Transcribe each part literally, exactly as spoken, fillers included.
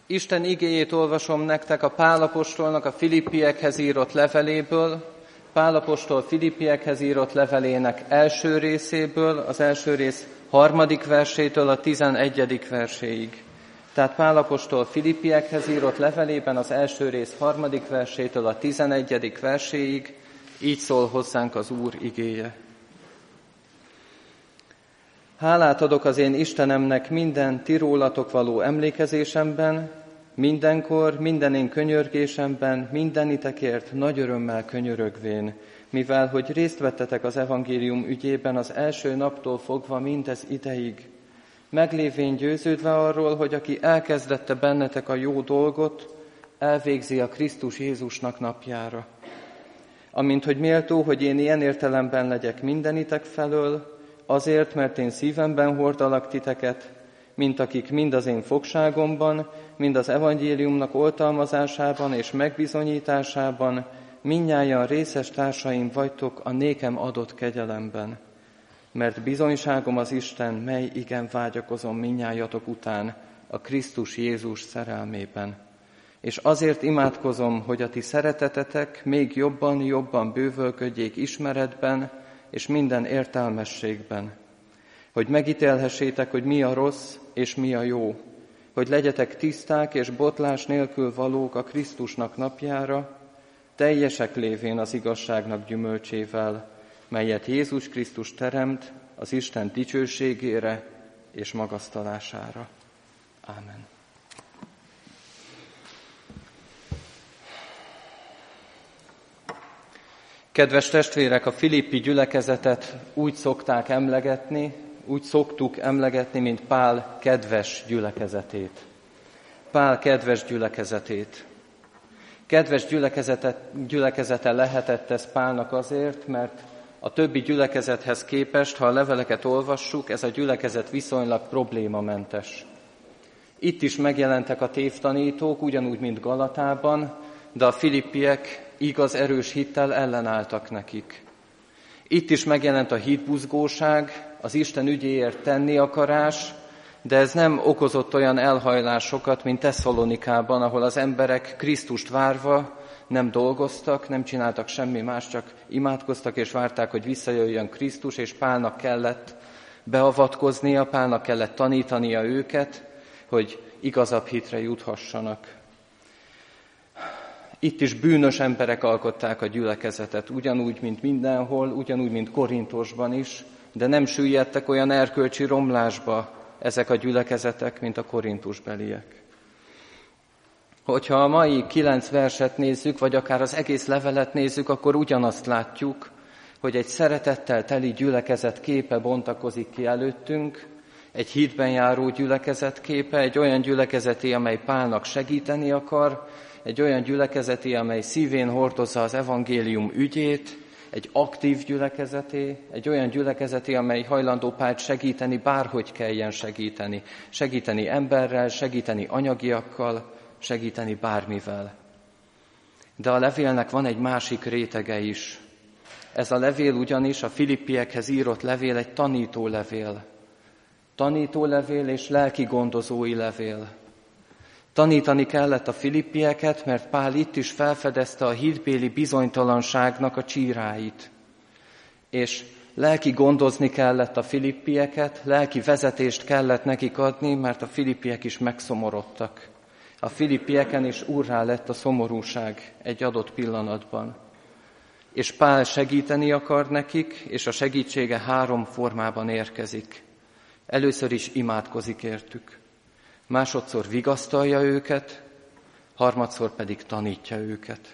Isten igéjét olvasom nektek a Pál apostolnak a Filippiekhez írott leveléből, Pál apostol Filippiekhez írott levelének első részéből, az első rész harmadik versétől a tizenegyedik verséig. Tehát Pál apostol Filippiekhez írott levelében az első rész harmadik versétől a tizenegyedik verséig, így szól hozzánk az Úr igéje. Hálát adok az én Istenemnek minden ti rólatok való emlékezésemben, mindenkor, minden én könyörgésemben, mindenitekért nagy örömmel könyörögvén, mivel hogy részt vettetek az evangélium ügyében az első naptól fogva mindez ideig, meglévén győződve arról, hogy aki elkezdette bennetek a jó dolgot, elvégzi a Krisztus Jézusnak napjára. Amint hogy méltó, hogy én ilyen értelemben legyek mindenitek felől, azért, mert én szívemben hordalak titeket, mint akik mind az én fogságomban, mind az evangéliumnak oltalmazásában és megbizonyításában mindnyájan részes társaim vagytok a nékem adott kegyelemben. Mert bizonyságom az Isten, mely igen vágyakozom mindnyájatok után a Krisztus Jézus szerelmében. És azért imádkozom, hogy a ti szeretetetek még jobban, jobban bővölködjék ismeretben és minden értelmességben, hogy megítélhessétek, hogy mi a rossz és mi a jó, hogy legyetek tiszták és botlás nélkül valók a Krisztusnak napjára, teljesek lévén az igazságnak gyümölcsével, melyet Jézus Krisztus teremt az Isten dicsőségére és magasztalására. Ámen. Kedves testvérek, a filippi gyülekezetet úgy szokták emlegetni, úgy szoktuk emlegetni, mint Pál kedves gyülekezetét. Pál kedves gyülekezetét. Kedves gyülekezete, gyülekezete lehetett ez Pálnak azért, mert a többi gyülekezethez képest, ha a leveleket olvassuk, ez a gyülekezet viszonylag problémamentes. Itt is megjelentek a tévtanítók, ugyanúgy, mint Galatában, de a filippiek igaz erős hittel ellenálltak nekik. Itt is megjelent a hitbuzgóság, az Isten ügyéért tenni akarás, de ez nem okozott olyan elhajlásokat, mint Tesszalonikában, ahol az emberek Krisztust várva nem dolgoztak, nem csináltak semmi más, csak imádkoztak és várták, hogy visszajöjjön Krisztus, és Pálnak kellett beavatkoznia, Pálnak kellett tanítania őket, hogy igazabb hitre juthassanak. Itt is bűnös emberek alkották a gyülekezetet, ugyanúgy, mint mindenhol, ugyanúgy, mint Korintosban is, de nem süllyedtek olyan erkölcsi romlásba ezek a gyülekezetek, mint a korintusbeliek. Hogyha a mai kilenc verset nézzük, vagy akár az egész levelet nézzük, akkor ugyanazt látjuk, hogy egy szeretettel teli gyülekezet képe bontakozik ki előttünk, egy hitben járó gyülekezet képe, egy olyan gyülekezeti, amely Pálnak segíteni akar, egy olyan gyülekezeti, amely szívén hordozza az evangélium ügyét, egy aktív gyülekezeté, egy olyan gyülekezeti, amely hajlandó Pált segíteni, bárhogy kelljen segíteni. Segíteni emberrel, segíteni anyagiakkal, segíteni bármivel. De a levélnek van egy másik rétege is. Ez a levél ugyanis, a filippiekhez írott levél egy tanító levél. Tanító levél és lelki gondozói levél. Tanítani kellett a filippieket, mert Pál itt is felfedezte a hitbéli bizonytalanságnak a csíráit. És lelki gondozni kellett a filippieket, lelki vezetést kellett nekik adni, mert a filippiek is megszomorodtak. A filippieken is úrrá lett a szomorúság egy adott pillanatban. És Pál segíteni akar nekik, és a segítsége három formában érkezik. Először is imádkozik értük. Másodszor vigasztalja őket, harmadszor pedig tanítja őket.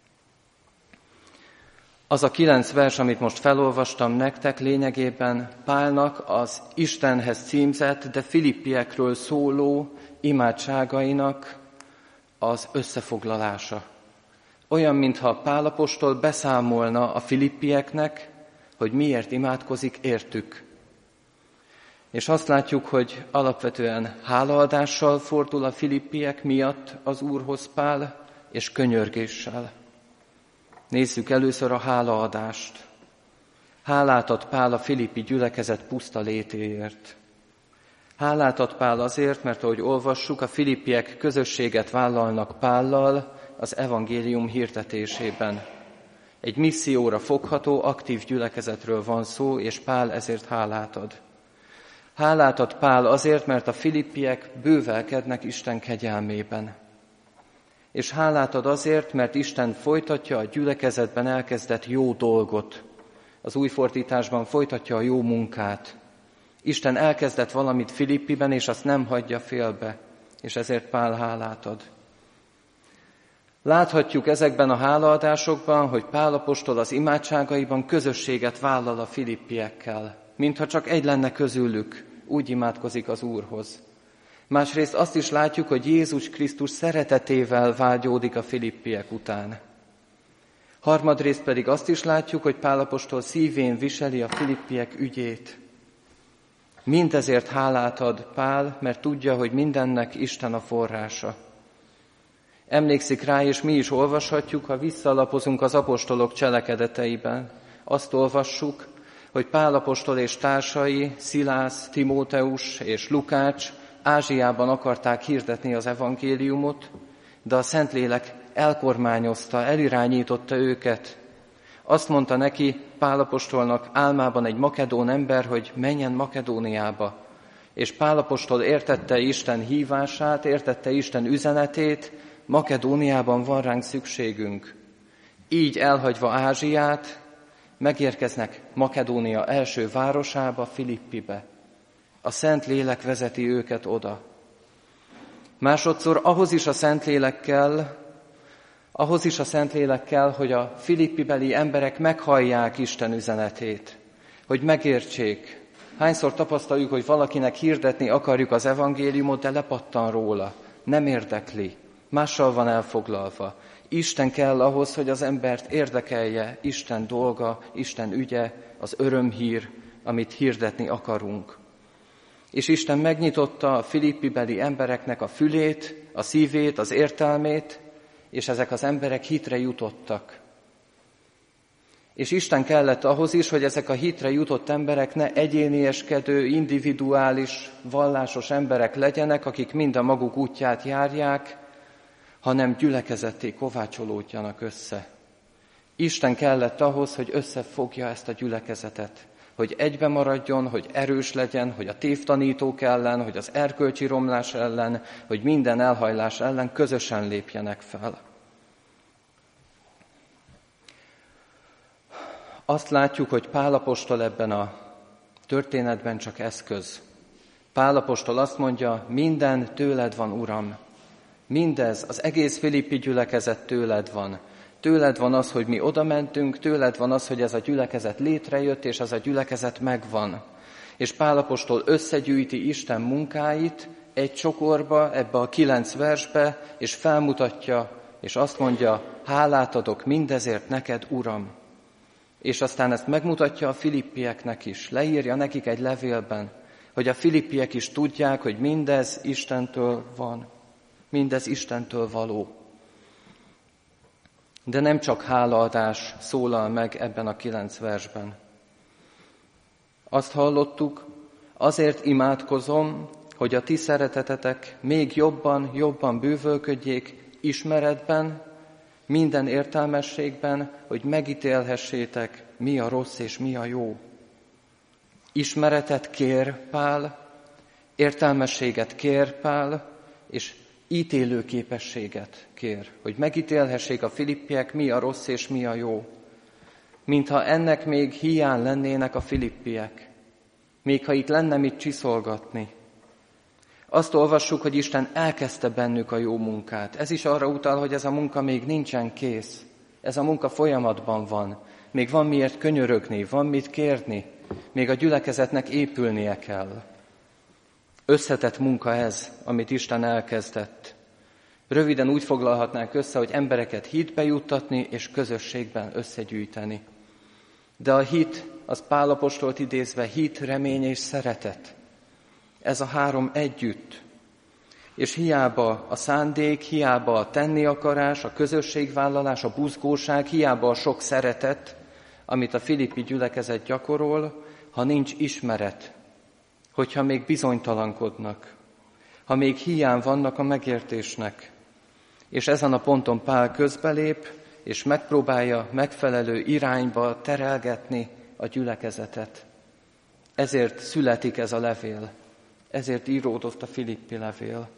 Az a kilenc vers, amit most felolvastam nektek, lényegében Pálnak az Istenhez címzett, de filippiekről szóló imádságainak az összefoglalása. Olyan, mintha Pál apostol beszámolna a filippieknek, hogy miért imádkozik értük. És azt látjuk, hogy alapvetően hálaadással fordul a filippiek miatt az Úrhoz Pál, és könyörgéssel. Nézzük először a hálaadást. Hálát ad Pál a filippi gyülekezet puszta létéért. Hálát ad Pál azért, mert ahogy olvassuk, a filippiek közösséget vállalnak Pállal az evangélium hirdetésében. Egy misszióra fogható, aktív gyülekezetről van szó, és Pál ezért hálát ad. Hálát ad Pál azért, mert a filippiek bővelkednek Isten kegyelmében. És hálát ad azért, mert Isten folytatja a gyülekezetben elkezdett jó dolgot. Az új fordításban folytatja a jó munkát. Isten elkezdett valamit Filippiben, és azt nem hagyja félbe, és ezért Pál hálát ad. Láthatjuk ezekben a hálaadásokban, hogy Pál apostol az imádságaiban közösséget vállal a filippiekkel, mintha csak egy lenne közülük, úgy imádkozik az Úrhoz. Másrészt azt is látjuk, hogy Jézus Krisztus szeretetével vágyódik a filippiek után. Harmadrészt pedig azt is látjuk, hogy Pál apostol szívén viseli a filippiek ügyét. Mindezért hálát ad Pál, mert tudja, hogy mindennek Isten a forrása. Emlékszik rá, és mi is olvashatjuk, ha visszalapozunk az apostolok cselekedeteiben. Azt olvassuk, hogy Pál apostol és társai, Szilász, Timóteus és Lukács Ázsiában akarták hirdetni az evangéliumot, de a Szentlélek elkormányozta, elirányította őket. Azt mondta neki, Pál apostolnak álmában egy makedón ember, hogy menjen Makedóniába. És Pál apostol értette Isten hívását, értette Isten üzenetét, Makedóniában van ránk szükségünk. Így elhagyva Ázsiát, megérkeznek Makedónia első városába, Filippibe. A Szentlélek vezeti őket oda. Másodszor ahhoz is a Szentlélek kell, ahhoz is a Szentlélek kell, hogy a filippibeli emberek meghallják Isten üzenetét, hogy megértsék. Hányszor tapasztaljuk, hogy valakinek hirdetni akarjuk az evangéliumot, de lepattan róla, nem érdekli, mással van elfoglalva. Isten kell ahhoz, hogy az embert érdekelje Isten dolga, Isten ügye, az örömhír, amit hirdetni akarunk. És Isten megnyitotta a filippibeli embereknek a fülét, a szívét, az értelmét, és ezek az emberek hitre jutottak. És Isten kellett ahhoz is, hogy ezek a hitre jutott emberek ne egyénieskedő, individuális, vallásos emberek legyenek, akik mind a maguk útját járják, hanem gyülekezetté kovácsolódjanak össze. Isten kellett ahhoz, hogy összefogja ezt a gyülekezetet, hogy egybe maradjon, hogy erős legyen, hogy a tévtanítók ellen, hogy az erkölcsi romlás ellen, hogy minden elhajlás ellen közösen lépjenek fel. Azt látjuk, hogy Pál apostol ebben a történetben csak eszköz. Pál apostol azt mondja, minden tőled van, Uram. Mindez, az egész filippi gyülekezet tőled van. Tőled van az, hogy mi oda mentünk, tőled van az, hogy ez a gyülekezet létrejött, és ez a gyülekezet megvan. És Pál apostol összegyűjti Isten munkáit egy csokorba, ebbe a kilenc versbe, és felmutatja, és azt mondja, hálát adok mindezért neked, Uram. És aztán ezt megmutatja a filippieknek is, leírja nekik egy levélben, hogy a filippiek is tudják, hogy mindez Istentől van, mindez Istentől való. De nem csak hálaadás szólal meg ebben a kilenc versben. Azt hallottuk, azért imádkozom, hogy a ti szeretetetek még jobban, jobban bővölködjék ismeretben, minden értelmességben, hogy megítélhessétek, mi a rossz és mi a jó. Ismeretet kér Pál, értelmességet kér Pál, és ítélő képességet kér, hogy megítélhessék a filippiek, mi a rossz és mi a jó. Mintha ennek még hiány lennének a filippiek, még ha itt lenne mit csiszolgatni. Azt olvassuk, hogy Isten elkezdte bennük a jó munkát. Ez is arra utal, hogy ez a munka még nincsen kész. Ez a munka folyamatban van. Még van miért könyörögni, van mit kérni. Még a gyülekezetnek épülnie kell. Összetett munka ez, amit Isten elkezdett. Röviden úgy foglalhatnánk össze, hogy embereket hitbe juttatni és közösségben összegyűjteni. De a hit, az Pál apostolt idézve, hit, remény és szeretet. Ez a három együtt. És hiába a szándék, hiába a tenni akarás, a közösségvállalás, a buzgóság, hiába a sok szeretet, amit a filippi gyülekezet gyakorol, ha nincs ismeret, hogyha még bizonytalankodnak, ha még hiány vannak a megértésnek. És ezen a ponton Pál közbelép, és megpróbálja megfelelő irányba terelgetni a gyülekezetet. Ezért születik ez a levél, ezért íródott a Filippi levél.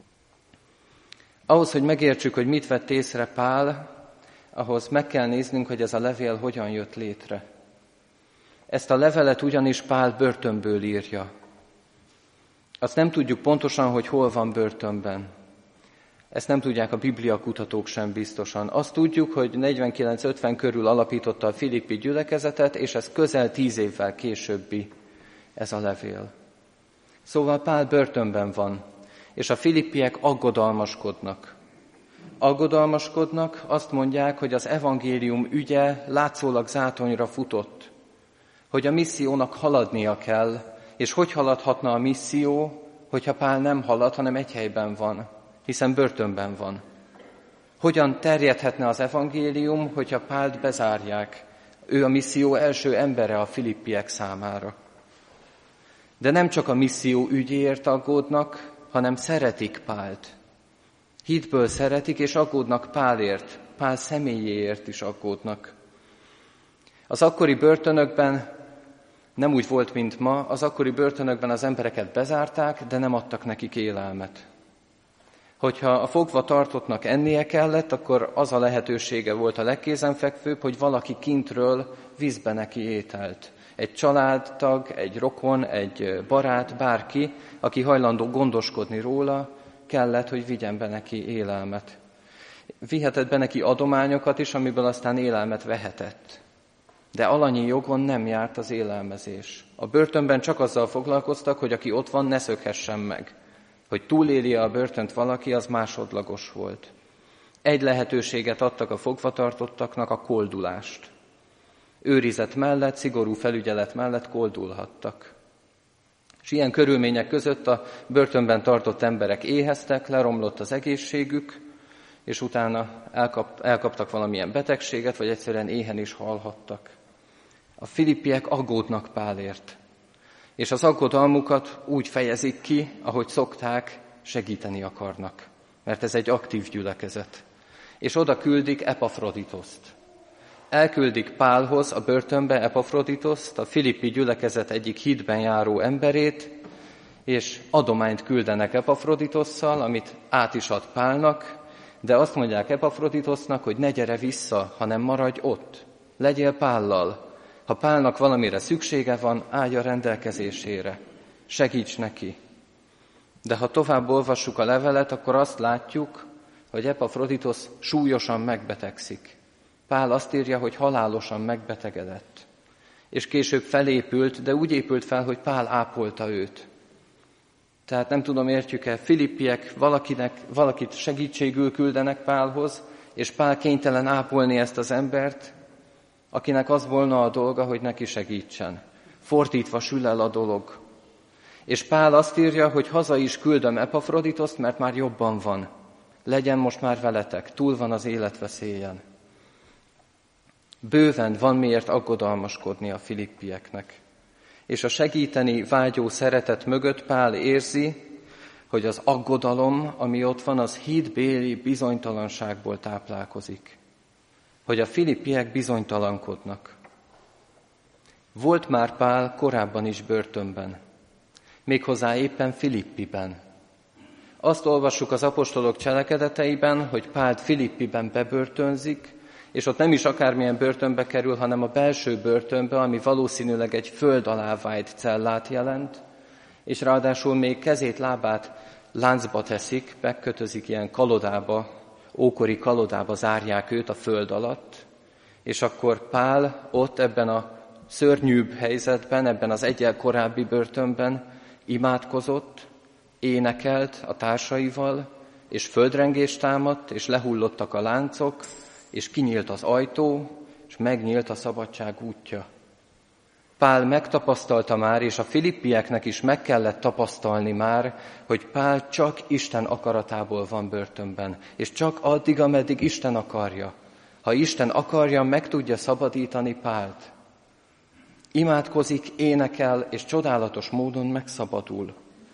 Ahhoz, hogy megértsük, hogy mit vett észre Pál, ahhoz meg kell néznünk, hogy ez a levél hogyan jött létre. Ezt a levelet ugyanis Pál börtönből írja. Azt nem tudjuk pontosan, hogy hol van börtönben. Ezt nem tudják a Biblia kutatók sem biztosan. Azt tudjuk, hogy negyvenkilenc-ötven körül alapította a Filippi gyülekezetet, és ez közel tíz évvel későbbi ez a levél. Szóval Pál börtönben van, és a filippiek aggodalmaskodnak. Aggodalmaskodnak, azt mondják, hogy az evangélium ügye látszólag zátonyra futott, hogy a missziónak haladnia kell, és hogy haladhatna a misszió, hogyha Pál nem halad, hanem egy helyben van, hiszen börtönben van. Hogyan terjedhetne az evangélium, hogyha Pált bezárják? Ő a misszió első embere a filippiek számára. De nem csak a misszió ügyéért aggódnak, hanem szeretik Pált. Hitből szeretik, és aggódnak Pálért, Pál személyéért is aggódnak. Az akkori börtönökben nem úgy volt, mint ma, az akkori börtönökben az embereket bezárták, de nem adtak nekik élelmet. Hogyha a fogva tartottnak ennie kellett, akkor az a lehetősége volt a legkézenfekvőbb, hogy valaki kintről vízbe neki ételt. Egy családtag, egy rokon, egy barát, bárki, aki hajlandó gondoskodni róla, kellett, hogy vigyen be neki élelmet. Vihetett be neki adományokat is, amiből aztán élelmet vehetett. De alanyi jogon nem járt az élelmezés. A börtönben csak azzal foglalkoztak, hogy aki ott van, ne szökhessen meg. Hogy túlélje a börtönt valaki, az másodlagos volt. Egy lehetőséget adtak a fogvatartottaknak, a koldulást. Őrizet mellett, szigorú felügyelet mellett koldulhattak. És ilyen körülmények között a börtönben tartott emberek éheztek, leromlott az egészségük, és utána elkap, elkaptak valamilyen betegséget, vagy egyszerűen éhen is halhattak. A filippiek aggódnak Pálért, és az aggodalmukat úgy fejezik ki, ahogy szokták, segíteni akarnak, mert ez egy aktív gyülekezet. És oda küldik Epafroditoszt. Elküldik Pálhoz, a börtönbe Epafroditoszt, a filippi gyülekezet egyik hitben járó emberét, és adományt küldenek Epafroditosszal, amit át is ad Pálnak, de azt mondják Epafroditosznak, hogy ne gyere vissza, hanem maradj ott, legyél Pállal. Ha Pálnak valamire szüksége van, állj a rendelkezésére, segíts neki. De ha tovább olvassuk a levelet, akkor azt látjuk, hogy Epafroditosz súlyosan megbetegszik. Pál azt írja, hogy halálosan megbetegedett. És később felépült, de úgy épült fel, hogy Pál ápolta őt. Tehát nem tudom, értjük-e, filippiek valakinek, valakit segítségül küldenek Pálhoz, és Pál kénytelen ápolni ezt az embert, akinek az volna a dolga, hogy neki segítsen. Fordítva sül el a dolog. És Pál azt írja, hogy haza is küldöm Epafroditoszt, mert már jobban van. Legyen most már veletek, túl van az életveszélyen. Bőven van miért aggodalmaskodni a filippieknek. És a segíteni vágyó szeretet mögött Pál érzi, hogy az aggodalom, ami ott van, az hídbéli bizonytalanságból táplálkozik. Hogy a filippiek bizonytalankodnak. Volt már Pál korábban is börtönben, méghozzá éppen Filippiben. Azt olvassuk az apostolok cselekedeteiben, hogy Pált Filippiben bebörtönzik, és ott nem is akármilyen börtönbe kerül, hanem a belső börtönbe, ami valószínűleg egy föld alá vájt cellát jelent, és ráadásul még kezét, lábát láncba teszik, megkötözik ilyen kalodába, ókori kalodába zárják őt a föld alatt, és akkor Pál ott ebben a szörnyűbb helyzetben, ebben az egyel korábbi börtönben imádkozott, énekelt a társaival, és földrengést támadt, és lehullottak a láncok, és kinyílt az ajtó, és megnyílt a szabadság útja. Pál megtapasztalta már, és a filippieknek is meg kellett tapasztalni már, hogy Pál csak Isten akaratából van börtönben, és csak addig, ameddig Isten akarja. Ha Isten akarja, meg tudja szabadítani Pált. Imádkozik, énekel, és csodálatos módon megszabadul.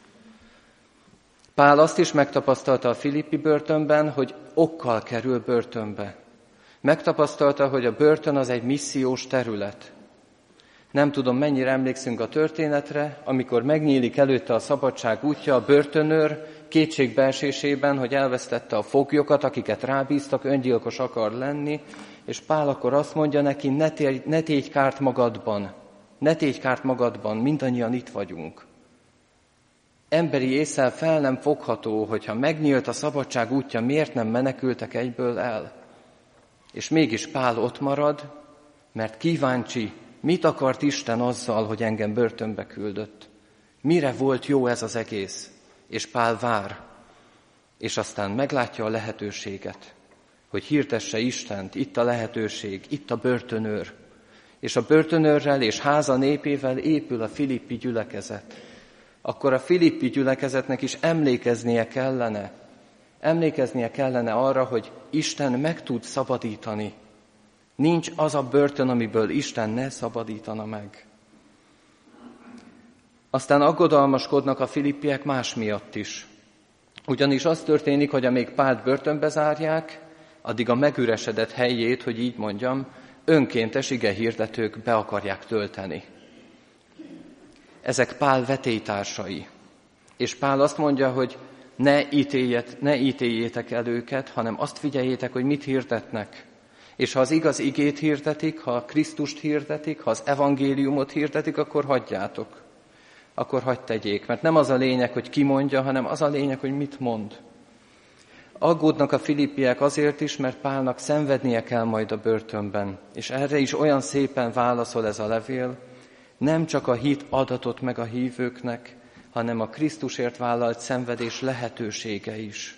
Pál azt is megtapasztalta a Filippi börtönben, hogy okkal kerül börtönbe. Megtapasztalta, hogy a börtön az egy missziós terület. Nem tudom, mennyire emlékszünk a történetre, amikor megnyílik előtte a szabadság útja, a börtönőr kétségbeesésében, hogy elvesztette a foglyokat, akiket rábíztak, öngyilkos akar lenni, és Pál akkor azt mondja neki, ne, tégy, ne tégy kárt magadban, ne tégy kárt magadban, mindannyian itt vagyunk. Emberi ésszel fel nem fogható, hogyha megnyílt a szabadság útja, miért nem menekültek egyből el. És mégis Pál ott marad, mert kíváncsi, mit akart Isten azzal, hogy engem börtönbe küldött. Mire volt jó ez az egész? És Pál vár, és aztán meglátja a lehetőséget, hogy hirdesse Istent, itt a lehetőség, itt a börtönőr. És a börtönőrrel és háza népével épül a filippi gyülekezet. Akkor a filippi gyülekezetnek is emlékeznie kellene, emlékeznie kellene arra, hogy Isten meg tud szabadítani. Nincs az a börtön, amiből Isten ne szabadítana meg. Aztán aggodalmaskodnak a filippiek más miatt is. Ugyanis az történik, hogy amíg Pált börtönbe zárják, addig a megüresedett helyét, hogy így mondjam, önkéntes igehirdetők be akarják tölteni. Ezek Pál vetélytársai. És Pál azt mondja, hogy ne, ítéljet, ne ítéljétek el őket, hanem azt figyeljétek, hogy mit hirdetnek. És ha az igaz igét hirdetik, ha Krisztust hirdetik, ha az evangéliumot hirdetik, akkor hagyjátok. Akkor hagyd tegyék, mert nem az a lényeg, hogy ki mondja, hanem az a lényeg, hogy mit mond. Aggódnak a filippiek azért is, mert Pálnak szenvednie kell majd a börtönben. És erre is olyan szépen válaszol ez a levél, nem csak a hit adatot meg a hívőknek, hanem a Krisztusért vállalt szenvedés lehetősége is.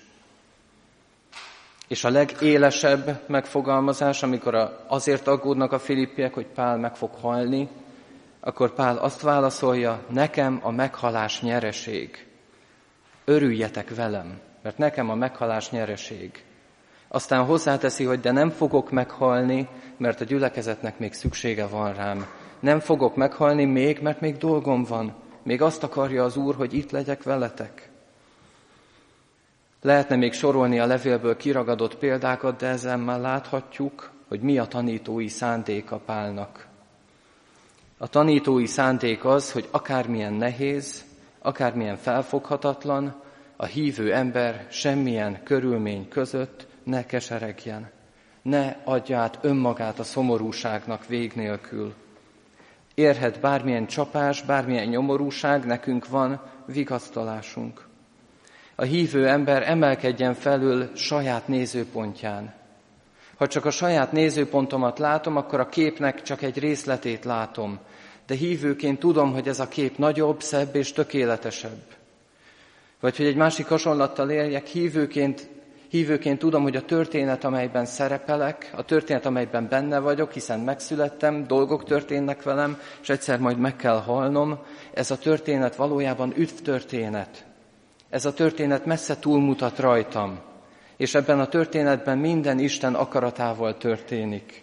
És a legélesebb megfogalmazás, amikor azért aggódnak a filippiek, hogy Pál meg fog halni, akkor Pál azt válaszolja, nekem a meghalás nyereség. Örüljetek velem, mert nekem a meghalás nyereség. Aztán hozzáteszi, hogy de nem fogok meghalni, mert a gyülekezetnek még szüksége van rám. Nem fogok meghalni még, mert még dolgom van. Még azt akarja az Úr, hogy itt legyek veletek. Lehetne még sorolni a levélből kiragadott példákat, de ezen már láthatjuk, hogy mi a tanítói szándéka Pálnak. A tanítói szándék az, hogy akármilyen nehéz, akármilyen felfoghatatlan, a hívő ember semmilyen körülmény között ne keseregjen. Ne adja át önmagát a szomorúságnak vég nélkül. Érhet bármilyen csapás, bármilyen nyomorúság, nekünk van vigasztalásunk. A hívő ember emelkedjen felül saját nézőpontján. Ha csak a saját nézőpontomat látom, akkor a képnek csak egy részletét látom. De hívőként tudom, hogy ez a kép nagyobb, szebb és tökéletesebb. Vagy hogy egy másik hasonlattal éljek, hívőként, hívőként tudom, hogy a történet, amelyben szerepelek, a történet, amelyben benne vagyok, hiszen megszülettem, dolgok történnek velem, és egyszer majd meg kell halnom, ez a történet valójában üdvtörténet. Ez a történet messze túlmutat rajtam, és ebben a történetben minden Isten akaratával történik.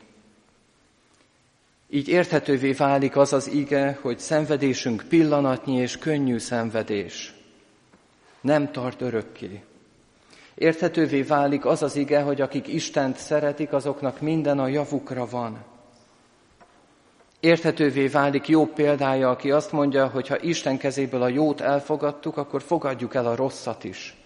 Így érthetővé válik az az ige, hogy szenvedésünk pillanatnyi és könnyű szenvedés. Nem tart örökké. Érthetővé válik az az ige, hogy akik Istent szeretik, azoknak minden a javukra van. Érthetővé válik Jobb példája, aki azt mondja, hogy ha Isten kezéből a jót elfogadtuk, akkor fogadjuk el a rosszat is.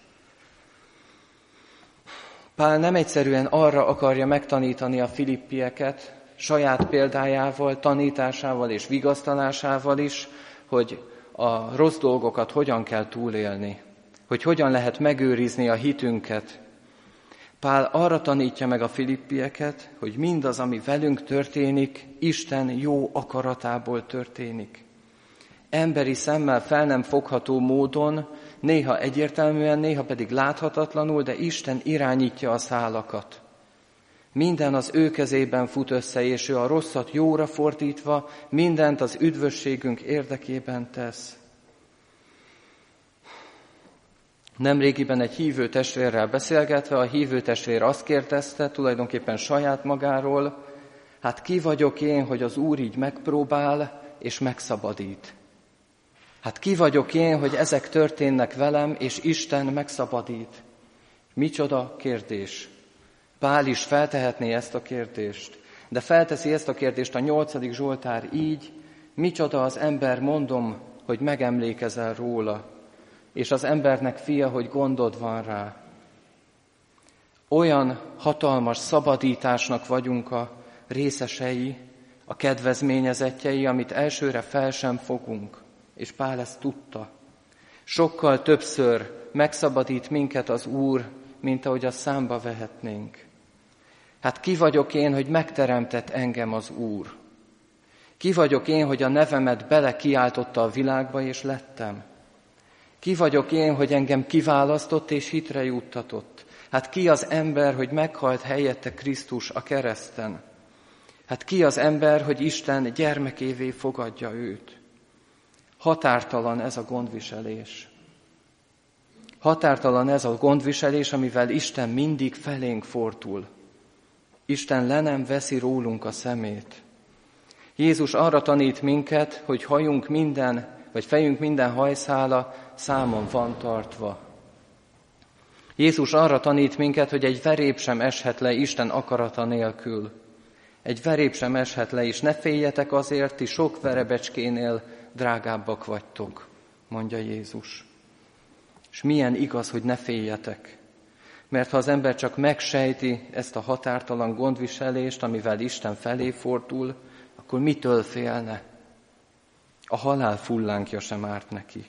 Pál nem egyszerűen arra akarja megtanítani a filippieket, saját példájával, tanításával és vigasztalásával is, hogy a rossz dolgokat hogyan kell túlélni, hogy hogyan lehet megőrizni a hitünket. Pál arra tanítja meg a filippieket, hogy mindaz, ami velünk történik, Isten jó akaratából történik. Emberi szemmel fel nem fogható módon, néha egyértelműen, néha pedig láthatatlanul, de Isten irányítja a szálakat. Minden az ő kezében fut össze, és ő a rosszat jóra fordítva, mindent az üdvösségünk érdekében tesz. Nemrégiben egy hívő testvérrel beszélgetve, a hívő testvér azt kérdezte, tulajdonképpen saját magáról, hát ki vagyok én, hogy az Úr így megpróbál, és megszabadít. Hát ki vagyok én, hogy ezek történnek velem, és Isten megszabadít? Micsoda kérdés. Pál is feltehetné ezt a kérdést, de felteszi ezt a kérdést a nyolcadik Zsoltár így: micsoda az ember, mondom, hogy megemlékezel róla, és az embernek fia, hogy gondod van rá. Olyan hatalmas szabadításnak vagyunk a részesei, a kedvezményezettjei, amit elsőre fel sem fogunk, és Pál ezt tudta. Sokkal többször megszabadít minket az Úr, mint ahogy azt számba vehetnénk. Hát ki vagyok én, hogy megteremtett engem az Úr? Ki vagyok én, hogy a nevemet bele kiáltotta a világba, és lettem? Ki vagyok én, hogy engem kiválasztott és hitre juttatott? Hát ki az ember, hogy meghalt helyette Krisztus a kereszten? Hát ki az ember, hogy Isten gyermekévé fogadja őt? Határtalan ez a gondviselés. Határtalan ez a gondviselés, amivel Isten mindig felénk fordul. Isten le nem veszi rólunk a szemét. Jézus arra tanít minket, hogy hajunk minden, vagy fejünk minden hajszála számon van tartva. Jézus arra tanít minket, hogy egy verép sem eshet le Isten akarata nélkül. Egy verép sem eshet le, és ne féljetek azért, ti sok verebecskénél drágábbak vagytok, mondja Jézus. És milyen igaz, hogy ne féljetek. Mert ha az ember csak megsejti ezt a határtalan gondviselést, amivel Isten felé fordul, akkor mitől félne? A halál fullánkja sem árt neki.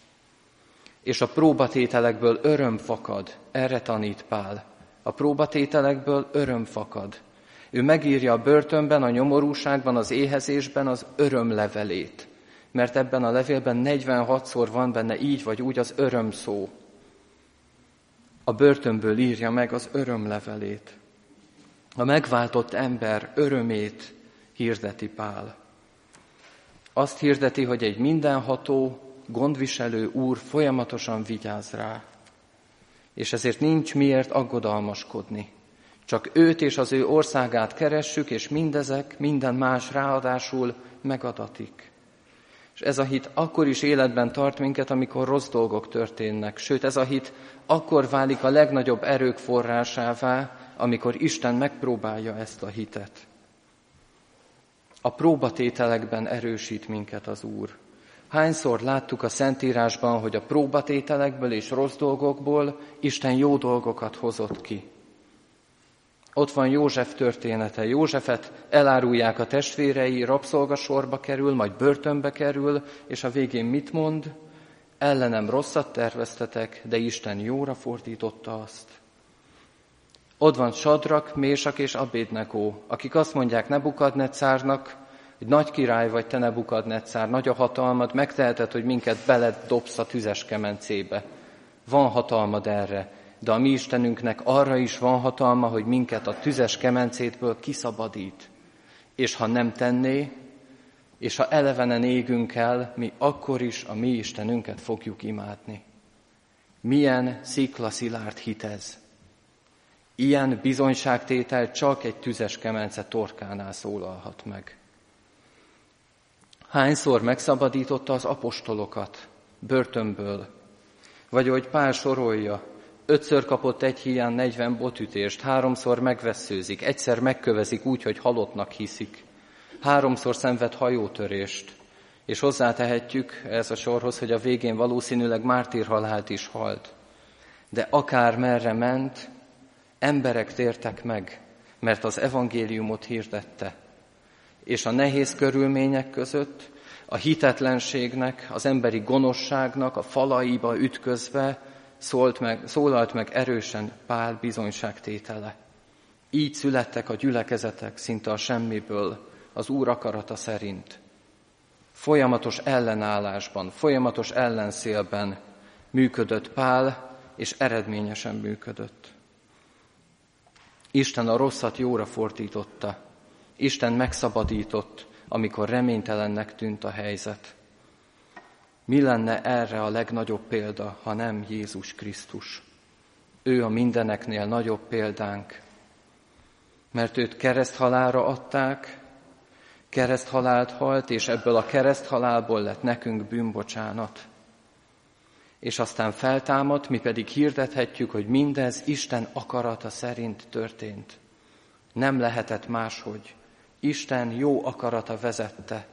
És a próbatételekből öröm fakad, erre tanít Pál. A próbatételekből öröm fakad. Ő megírja a börtönben, a nyomorúságban, az éhezésben az örömlevelét. Mert ebben a levélben negyvenhatszor van benne így vagy úgy az öröm szó. A börtönből írja meg az örömlevelét. A megváltott ember örömét hirdeti Pál. Azt hirdeti, hogy egy mindenható, gondviselő Úr folyamatosan vigyáz rá. És ezért nincs miért aggodalmaskodni. Csak őt és az ő országát keressük, és mindezek, minden más ráadásul megadatik. És ez a hit akkor is életben tart minket, amikor rossz dolgok történnek. Sőt, ez a hit akkor válik a legnagyobb erők forrásává, amikor Isten megpróbálja ezt a hitet. A próbatételekben erősít minket az Úr. Hányszor láttuk a Szentírásban, hogy a próbatételekből és rossz dolgokból Isten jó dolgokat hozott ki. Ott van József története. Józsefet elárulják a testvérei, rabszolgasorba kerül, majd börtönbe kerül, és a végén mit mond? Ellenem rosszat terveztetek, de Isten jóra fordította azt. Ott van Sadrak, Mésak és Abédnego, akik azt mondják Nebukadnetszárnak, hogy nagy király vagy te, Nebukadnetszár, nagy a hatalmad, megteheted, hogy minket beledobsz a tüzes kemencébe. Van hatalmad erre, de a mi Istenünknek arra is van hatalma, hogy minket a tüzes kemencétből kiszabadít. És ha nem tenné, és ha elevenen égünk el, mi akkor is a mi Istenünket fogjuk imádni. Milyen sziklaszilárd hit ez! Ilyen bizonyságtétel csak egy tüzes kemence torkánál szólalhat meg. Hányszor megszabadította az apostolokat börtönből? Vagy ahogy Pál sorolja, ötször kapott egy híján negyven botütést, háromszor megvesszőzik, egyszer megkövezik úgy, hogy halottnak hiszik, háromszor szenved hajótörést, és hozzátehetjük ez a sorhoz, hogy a végén valószínűleg mártírhalált is halt. De akár merre ment, emberek tértek meg, mert az evangéliumot hirdette. És a nehéz körülmények között, a hitetlenségnek, az emberi gonoszságnak a falaiba ütközve szólt meg, szólalt meg erősen Pál bizonyságtétele. Így születtek a gyülekezetek szinte a semmiből, az Úr akarata szerint. Folyamatos ellenállásban, folyamatos ellenszélben működött Pál, és eredményesen működött. Isten a rosszat jóra fordította. Isten megszabadított, amikor reménytelennek tűnt a helyzet. Mi lenne erre a legnagyobb példa, ha nem Jézus Krisztus? Ő a mindeneknél nagyobb példánk, mert őt kereszthalálra adták, kereszthalált halt, és ebből a kereszthalálból lett nekünk bűnbocsánat. És aztán feltámadt, mi pedig hirdethetjük, hogy mindez Isten akarata szerint történt. Nem lehetett máshogy. Isten jó akarata vezette.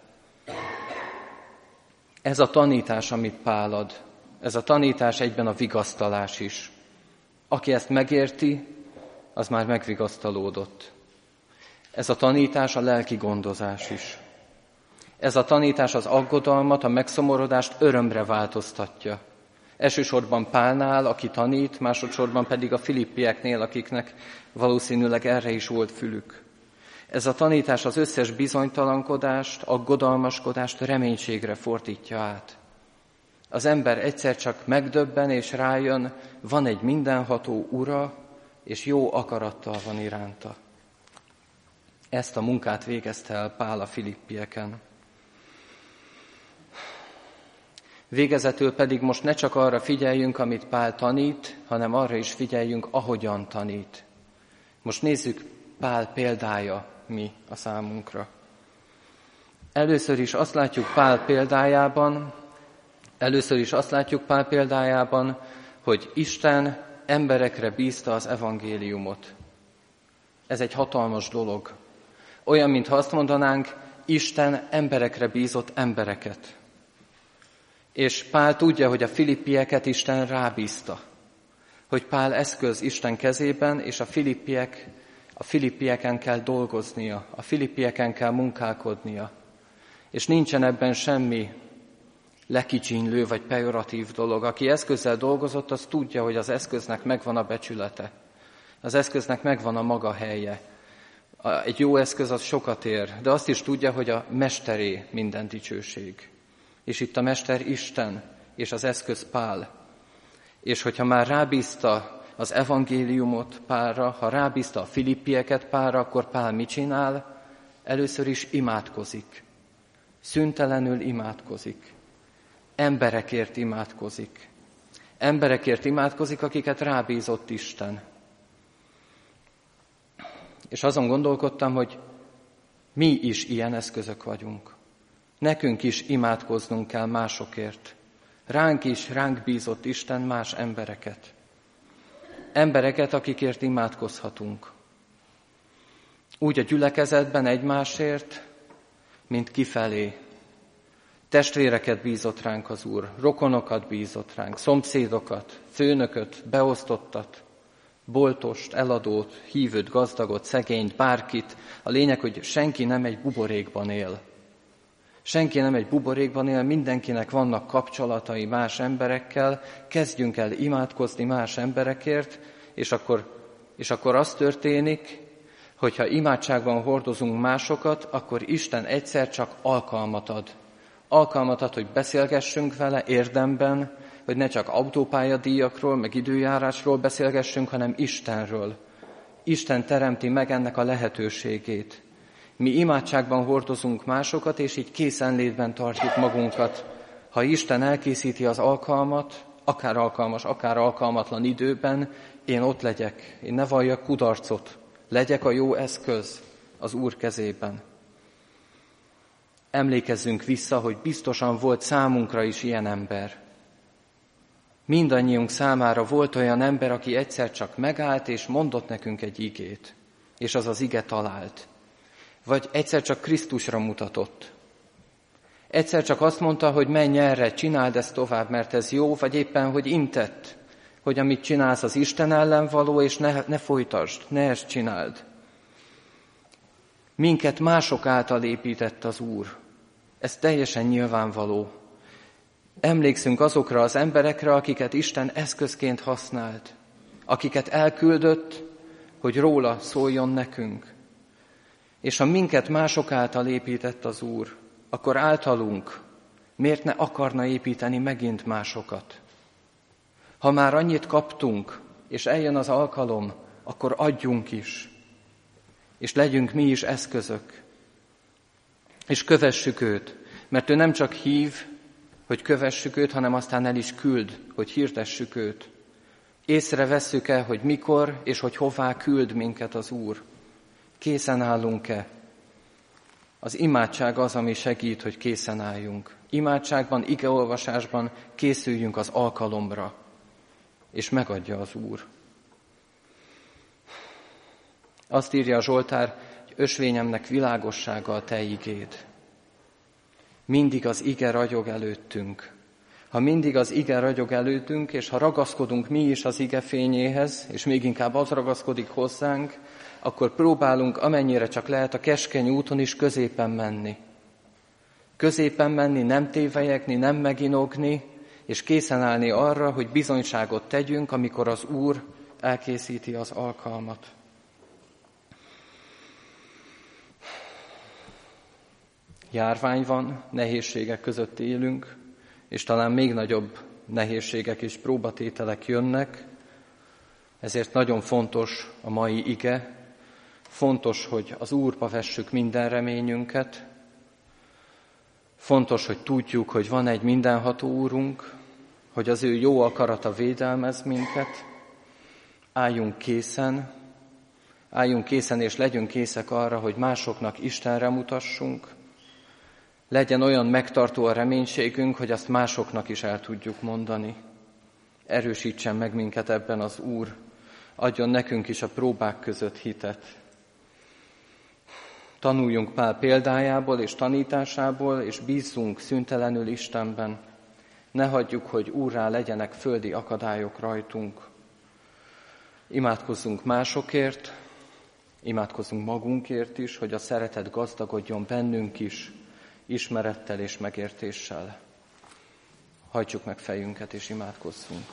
Ez a tanítás, amit Pál ad, ez a tanítás egyben a vigasztalás is. Aki ezt megérti, az már megvigasztalódott. Ez a tanítás a lelki gondozás is. Ez a tanítás az aggodalmat, a megszomorodást örömre változtatja. Elsősorban Pálnál, aki tanít, másodszorban pedig a filippieknél, akiknek valószínűleg erre is volt fülük. Ez a tanítás az összes bizonytalankodást, aggodalmaskodást reménységre fordítja át. Az ember egyszer csak megdöbben és rájön, van egy mindenható Ura, és jó akarattal van iránta. Ezt a munkát végezte el Pál a filippieken. Végezetül pedig most ne csak arra figyeljünk, amit Pál tanít, hanem arra is figyeljünk, ahogyan tanít. Most nézzük Pál példája mi a számunkra. Először is azt látjuk Pál példájában, először is azt látjuk Pál példájában, hogy Isten emberekre bízta az evangéliumot. Ez egy hatalmas dolog. Olyan, mintha azt mondanánk, Isten emberekre bízott embereket. És Pál tudja, hogy a filippieket Isten rábízta. Hogy Pál eszköz Isten kezében, és a filippiek, a filippieken kell dolgoznia, a filippieken kell munkálkodnia. És nincsen ebben semmi lekicsinylő vagy pejoratív dolog. Aki eszközzel dolgozott, az tudja, hogy az eszköznek megvan a becsülete. Az eszköznek megvan a maga helye. Egy jó eszköz az sokat ér, de azt is tudja, hogy a mesteré minden dicsőség. És itt a mester Isten, és az eszköz Pál. És hogyha már rábízta az evangéliumot Pálra, ha rábízta a filippieket Pálra, akkor Pál mit csinál? Először is imádkozik. Szüntelenül imádkozik. Emberekért imádkozik. Emberekért imádkozik, akiket rábízott Isten. És azon gondolkodtam, hogy mi is ilyen eszközök vagyunk. Nekünk is imádkoznunk kell másokért. Ránk is, ránk bízott Isten más embereket. Embereket, akikért imádkozhatunk. Úgy a gyülekezetben egymásért, mint kifelé. Testvéreket bízott ránk az Úr, rokonokat bízott ránk, szomszédokat, főnököt, beosztottat, boltost, eladót, hívőt, gazdagot, szegényt, bárkit. A lényeg, hogy senki nem egy buborékban él. Senki nem egy buborékban él, mindenkinek vannak kapcsolatai más emberekkel, kezdjünk el imádkozni más emberekért, és akkor, és akkor az történik, hogyha imádságban hordozunk másokat, akkor Isten egyszer csak alkalmat ad. Alkalmat ad, hogy beszélgessünk vele érdemben, hogy ne csak autópályadíjakról, meg időjárásról beszélgessünk, hanem Istenről. Isten teremti meg ennek a lehetőségét. Mi imádságban hordozunk másokat, és így készenlétben tartjuk magunkat. Ha Isten elkészíti az alkalmat, akár alkalmas, akár alkalmatlan időben, én ott legyek, én ne valljak kudarcot, legyek a jó eszköz az Úr kezében. Emlékezzünk vissza, hogy biztosan volt számunkra is ilyen ember. Mindannyiunk számára volt olyan ember, aki egyszer csak megállt és mondott nekünk egy igét, és az az ige talált. Vagy egyszer csak Krisztusra mutatott. Egyszer csak azt mondta, hogy menj erre, csináld ezt tovább, mert ez jó, vagy éppen, hogy intett, hogy amit csinálsz az Isten ellen való, és ne, ne folytasd, ne ezt csináld. Minket mások által épített az Úr. Ez teljesen nyilvánvaló. Emlékszünk azokra az emberekre, akiket Isten eszközként használt, akiket elküldött, hogy róla szóljon nekünk. És ha minket mások által épített az Úr, akkor általunk miért ne akarna építeni megint másokat? Ha már annyit kaptunk, és eljön az alkalom, akkor adjunk is, és legyünk mi is eszközök, és kövessük őt, mert ő nem csak hív, hogy kövessük őt, hanem aztán el is küld, hogy hirdessük őt. Észrevesszük-e, hogy mikor és hogy hová küld minket az Úr? Készen állunk-e? Az imádság az, ami segít, hogy készen álljunk. Imádságban, igeolvasásban készüljünk az alkalomra, és megadja az Úr. Azt írja a Zsoltár, hogy ösvényemnek világossága a te igéd. Mindig az ige ragyog előttünk. Ha mindig az ige ragyog előttünk, és ha ragaszkodunk mi is az ige fényéhez, és még inkább az ragaszkodik hozzánk, akkor próbálunk amennyire csak lehet a keskeny úton is középen menni. Középen menni, nem tévelyegni, nem meginogni, és készen állni arra, hogy bizonyságot tegyünk, amikor az Úr elkészíti az alkalmat. Járvány van, nehézségek között élünk, és talán még nagyobb nehézségek és próbatételek jönnek, ezért nagyon fontos a mai ige, fontos, hogy az Úrba vessük minden reményünket, fontos, hogy tudjuk, hogy van egy mindenható Úrunk, hogy az ő jó akarata védelmez minket, álljunk készen, álljunk készen és legyünk készek arra, hogy másoknak Istenre mutassunk, legyen olyan megtartó a reménységünk, hogy azt másoknak is el tudjuk mondani. Erősítsen meg minket ebben az Úr, adjon nekünk is a próbák között hitet. Tanuljunk Pál példájából és tanításából, és bízzunk szüntelenül Istenben. Ne hagyjuk, hogy Úrrá legyenek földi akadályok rajtunk. Imádkozzunk másokért, imádkozzunk magunkért is, hogy a szeretet gazdagodjon bennünk is, ismerettel és megértéssel. Hajtsuk meg fejünket és imádkozzunk.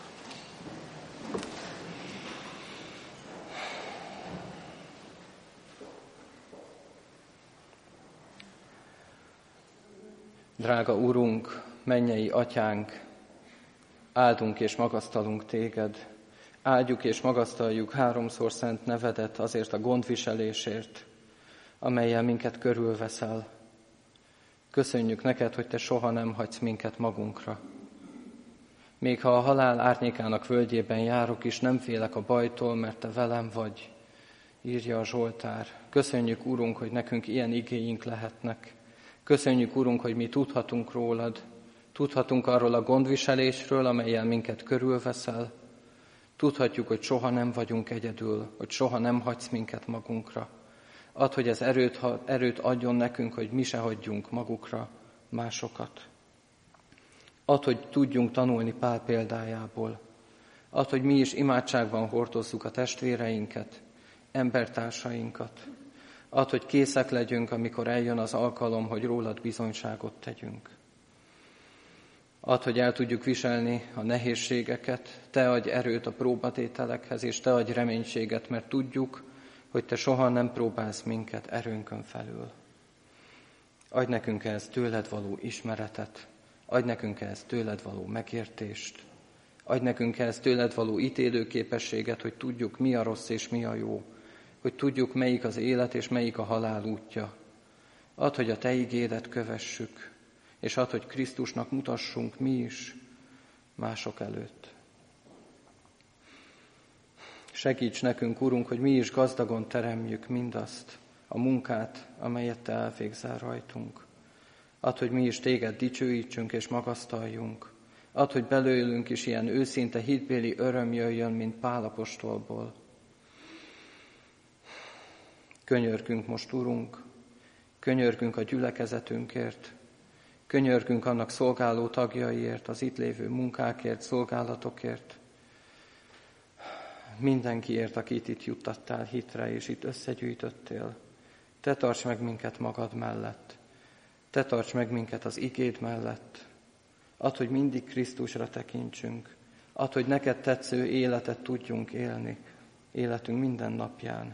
Drága Urunk, mennyei Atyánk, áldunk és magasztalunk Téged, áldjuk és magasztaljuk háromszor szent nevedet azért a gondviselésért, amellyel minket körülveszel. Köszönjük neked, hogy Te soha nem hagysz minket magunkra. Még ha a halál árnyékának völgyében járok is, nem félek a bajtól, mert Te velem vagy, írja a Zsoltár. Köszönjük, Urunk, hogy nekünk ilyen igéink lehetnek. Köszönjük, Urunk, hogy mi tudhatunk rólad, tudhatunk arról a gondviselésről, amellyel minket körülveszel. Tudhatjuk, hogy soha nem vagyunk egyedül, hogy soha nem hagysz minket magunkra. Add, hogy ez erőt, erőt adjon nekünk, hogy mi se hagyjunk magukra másokat. Add, hogy tudjunk tanulni Pál példájából. Add, hogy mi is imádságban hordozzuk a testvéreinket, embertársainkat. Add, hogy készek legyünk, amikor eljön az alkalom, hogy rólad bizonyságot tegyünk. Add, hogy el tudjuk viselni a nehézségeket, Te adj erőt a próbatételekhez, és Te adj reménységet, mert tudjuk, hogy Te soha nem próbálsz minket erőnkön felül. Adj nekünk ehhez tőled való ismeretet, adj nekünk ehhez tőled való megértést, adj nekünk ehhez tőled való ítélőképességet, hogy tudjuk, mi a rossz és mi a jó, hogy tudjuk, melyik az élet és melyik a halál útja. Add, hogy a Te igédet kövessük, és add, hogy Krisztusnak mutassunk mi is mások előtt. Segíts nekünk, Urunk, hogy mi is gazdagon teremjük mindazt, a munkát, amelyet Te elvégzel rajtunk. Add, hogy mi is Téged dicsőítsünk és magasztaljunk. Add, hogy belőlünk is ilyen őszinte hitbéli öröm jöjjön, mint Pál apostolból. Könyörgünk most, Urunk, könyörgünk a gyülekezetünkért, könyörgünk annak szolgáló tagjaiért, az itt lévő munkákért, szolgálatokért, mindenkiért, akit itt juttattál hitre, és itt összegyűjtöttél. Te tarts meg minket magad mellett. Te tarts meg minket az igéd mellett. Add, hogy mindig Krisztusra tekintsünk. Add, hogy neked tetsző életet tudjunk élni életünk minden napján.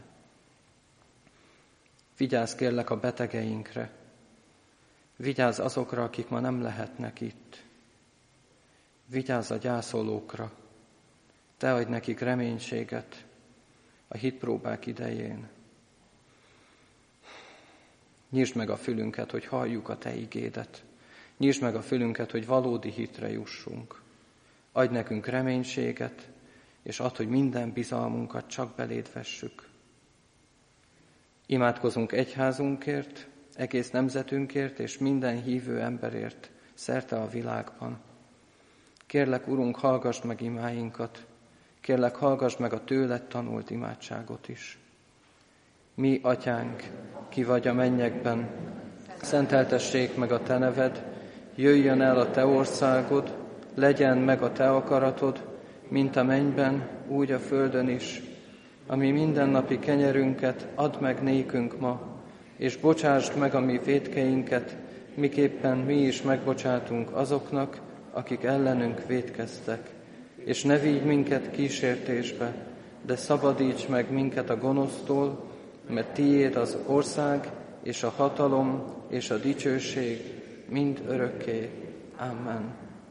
Vigyázz kérlek a betegeinkre. Vigyázz azokra, akik ma nem lehetnek itt. Vigyázz a gyászolókra. Te adj nekik reménységet a hitpróbák idején. Nyisd meg a fülünket, hogy halljuk a Te igédet. Nyisd meg a fülünket, hogy valódi hitre jussunk. Adj nekünk reménységet, és add, hogy minden bizalmunkat csak beléd vessük. Imádkozunk egyházunkért, egész nemzetünkért és minden hívő emberért szerte a világban. Kérlek, Urunk, hallgass meg imáinkat, kérlek, hallgass meg a tőled tanult imádságot is. Mi, Atyánk, ki vagy a mennyekben, szenteltessék meg a te neved, jöjjön el a te országod, legyen meg a te akaratod, mint a mennyben, úgy a földön is. Ami mindennapi kenyerünket add meg nékünk ma, és bocsásd meg a mi vétkeinket, miképpen mi is megbocsátunk azoknak, akik ellenünk vétkeztek. És ne vigy minket kísértésbe, de szabadíts meg minket a gonosztól, mert tiéd az ország, és a hatalom, és a dicsőség mind örökké. Amen.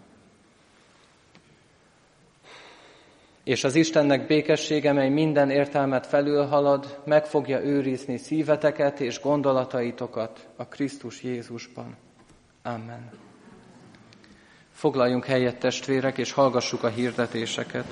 És az Istennek békessége, mely minden értelmet felülhalad, meg fogja őrizni szíveteket és gondolataitokat a Krisztus Jézusban. Amen. Foglaljunk helyet, testvérek, és hallgassuk a hirdetéseket.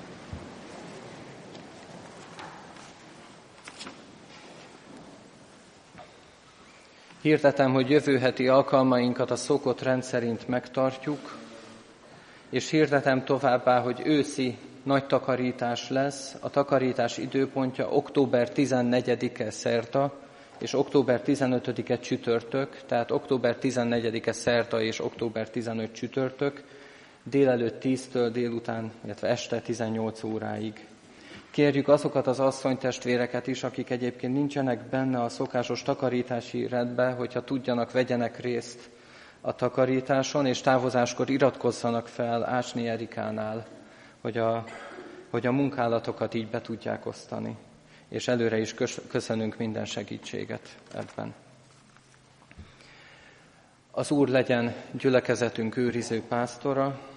Hirdetem, hogy jövő heti alkalmainkat a szokott rendszerint megtartjuk, és hirdetem továbbá, hogy őszi nagy takarítás lesz. A takarítás időpontja október tizennegyedike szerda, és október tizenötödike csütörtök, tehát október tizennegyedike szerda és október tizenötödike csütörtök, délelőtt tíztől délután, illetve este tizennyolc óráig. Kérjük azokat az asszonytestvéreket is, akik egyébként nincsenek benne a szokásos takarítási rendbe, hogyha tudjanak, vegyenek részt a takarításon, és távozáskor iratkozzanak fel Ácsné Erikánál, hogy a, hogy a munkálatokat így be tudják osztani. És előre is köszönünk minden segítséget ebben. Az Úr legyen gyülekezetünk őriző pásztora,